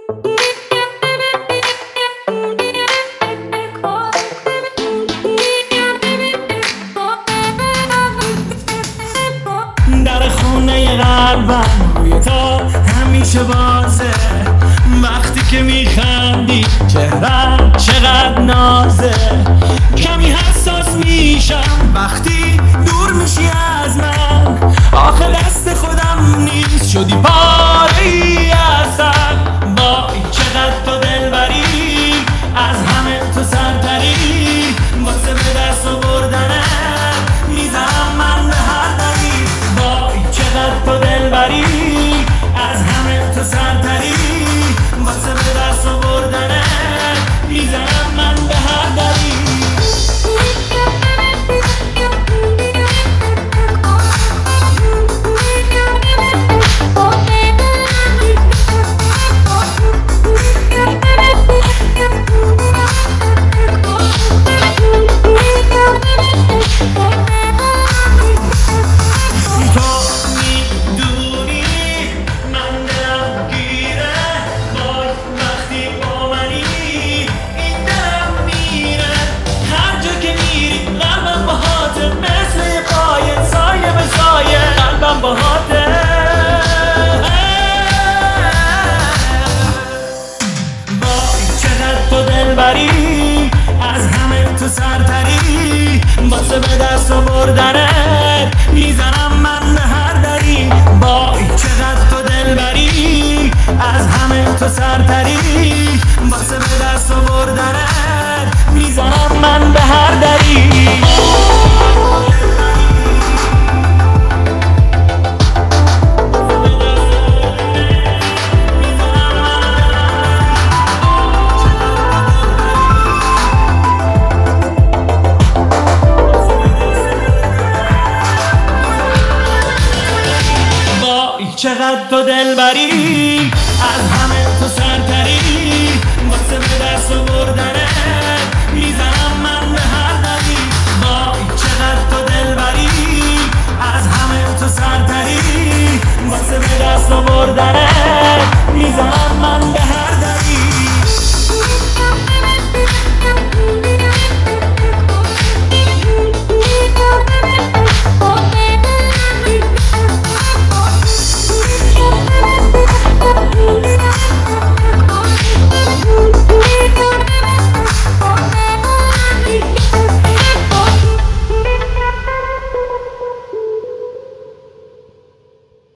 در خونه قلبم روی تو همیشه بازه، وقتی که میخندی چهرم چقدر نازه. کمی حساس میشم وقتی دور میشی از من، آخه دست خودم نیست شدی پاره ای از سر. وای چقدر تو دلبری، از همه تو سرتری، واسه به دست آوردنت میزنم من به هر دری. وای چقدر تو دلبری، از همه تو سرتری، واسه به دست آوردنت میزنم من به هر دری. از همه تو سرتری، واسه به دست آوردنت میزنم من به هر دری. وای چقدر تو دلبری، از همه تو سرتری، واسه به دست آوردنت میزنم من به هر دری. چقدر تو دلبری، از همه تو سرتری، واسه به دست آوردنت میزنم من به هر دری. وای چقدر تو دلبری، از همه تو سرتری، واسه به دست آوردنت